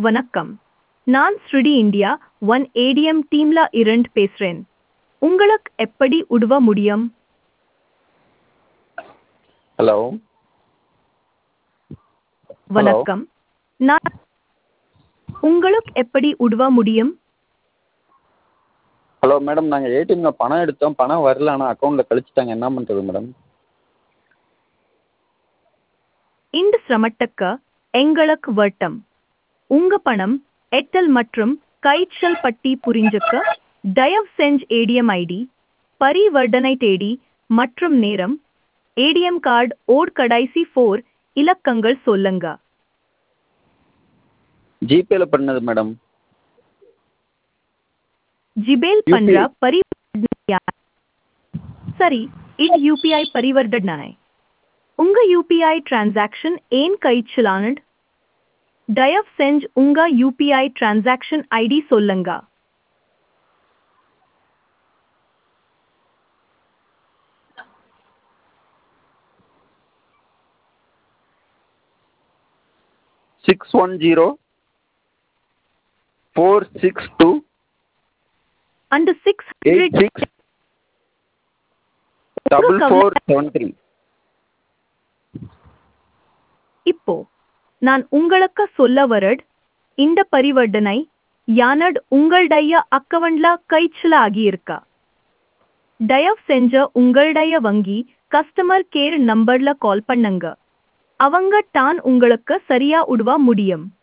வணக்கம். நான் ஸ்ருடி India one ATM டீம்ல இருந்து பேசுறேன். உங்களுக்கு எப்படி உதவ முடியும்? ஹலோ. வணக்கம். நான் உங்களுக்கு எப்படி உதவ முடியும்? ஹலோ மேடம், நாங்கள் ஏடிஎம்ல பணம் எடுத்தோம், பணம் வரல, ஆனால் அக்கௌண்ட்டில் கழிச்சிட்டாங்க. என்ன பண்ணுறது மேடம்? இந்த சிரமத்துக்கு எங்களுக்கு வருத்தம். உங்க பணம் எட்டல் மற்றும் கைச்சல் பட்டி புரிஞ்சுக்க தயவு செஞ்சு ஏடிஎம் ஐடி, பரிவர்த்தனை தேதி மற்றும் நேரம், ஏடிஎம் கார்டு ஓட் கடைசி 4 இலக்கங்கள் சொல்லுங்க. ஜிபேல பண்ணது மேடம். ஜிபேல் பண்ற யூபிஐ. பரிவர்த்தனை. சரி, இது யூபிஐ பரிவர்த்தனை. உங்க யூபிஐ டிரான்சாக்ஷன் ஏன் கைச்சலானது? தயவு செஞ்சு உங்க யூபிஐ டிரான்சாக்ஷன் ஐடி சொல்லுங்க. சிக்ஸ் 462 அந்த 600 86 4473. இப்போ நான் உங்களுக்கு சொல்ல வரது, இந்த பரிவர்த்தனை யானது உங்களுடைய அக்கவுண்ட்ல கைச்சல ஆகியிருக்கா. தயவு செஞ்ச உங்களுடைய வங்கி கஸ்டமர் கேர் நம்பர்ல கால் பண்ணுங்க. அவங்க தான் உங்களுக்கு சரியா உதவ முடியும்.